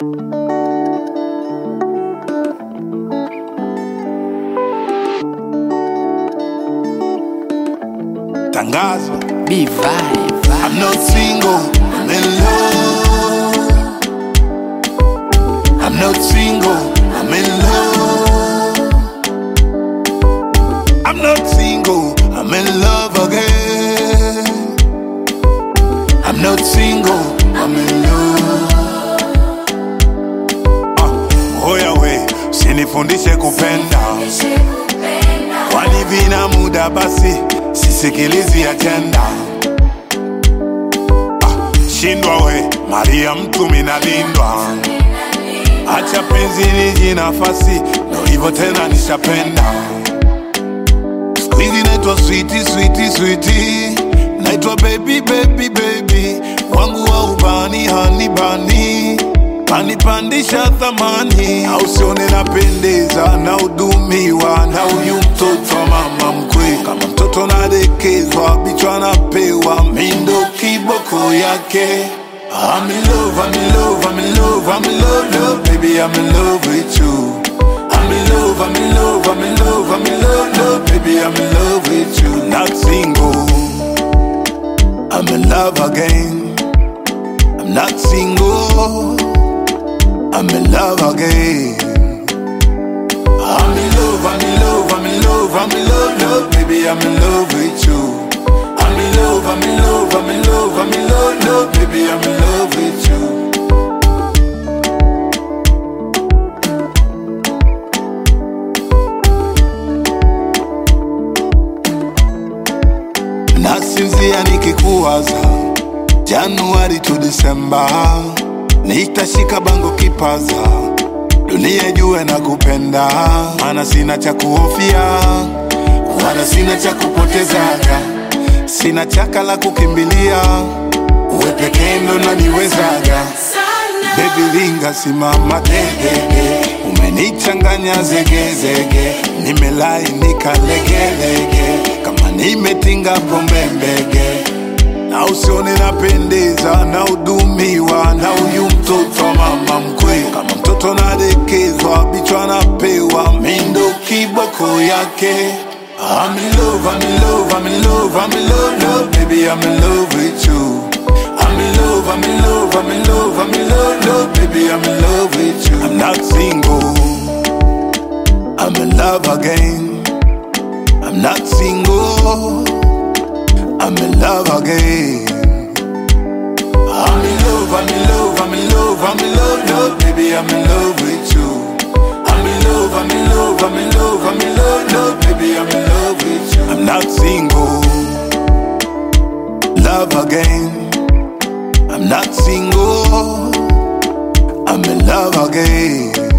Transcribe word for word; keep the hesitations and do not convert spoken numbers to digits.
Tangazo. Be vibe. I'm not single, I'm in love. I'm not single, I'm in love. I'm not single, I'm in love again. I'm not single, I'm in love. Ah, oya we, usinifundishe kupenda. Kwani vina muda basi, sisikilizi agenda. Ah, shindwa we, Maria mtu minalindwa. Acha penzi liji nafasi, no hivyo tena nishapenda. Squeezy naitwa sweetie, sweetie, sweetie. Naitwa baby, baby, baby. Wangu wa ubani, honey bunny. Panipandisha thamani. Au sione napendeza, na udumiwa. Na uyu mtoto wa mama mkwe. Kama mtoto nadekezwa, bichwa napewa. Mindo kiboko yake. I'm in love, I'm in love, I'm in love, I'm in love, love. Baby, I'm in love with you. I'm in love, I'm in love, I'm in love, I'm in love, love. Baby, I'm in love with you. Not single, I'm in love again. I'm not single, I'm in love again. I'm in love, I'm in love, I'm in love, I'm in love, love. Baby, I'm in love with you. I'm in love, I'm in love, I'm in love, I'm in love, love. Baby, I'm in love with you. Nasinzia nikikuwaza, Januari to December. Nitashika bango kipaza, dunia jue na kupenda. Mana sina cha kuhofia, wala sina cha kupotezaga. Sina chaka la kukimbilia, uwe pekee ndo naniwezaga. Baby linga simama degege, umenichanganya zege zege. Nimelainika lege lege, kama nimetinga pombe mbege. Na usione napendeza, na udumiwa. Na uyu mtoto wa mama mkwe. Kama mtoto nadekezwa, bichwa napewa. Mindo kiboko yake. I'm in love, I'm in love, I'm in love, I'm in love, love. Baby, I'm in love with you. I'm in love, I'm in love, I'm in love, I'm in love, love. Baby, I'm in love with you. I'm not single, I'm in love again. I'm not single, I'm in love again. I'm in love, I'm in love, I'm in love, I'm in love, love. Baby, I'm in love with you. I'm in love, I'm in love, I'm in love, I'm in love, love. Baby, I'm in love with you. I'm not single, love again. I'm not single, I'm in love again.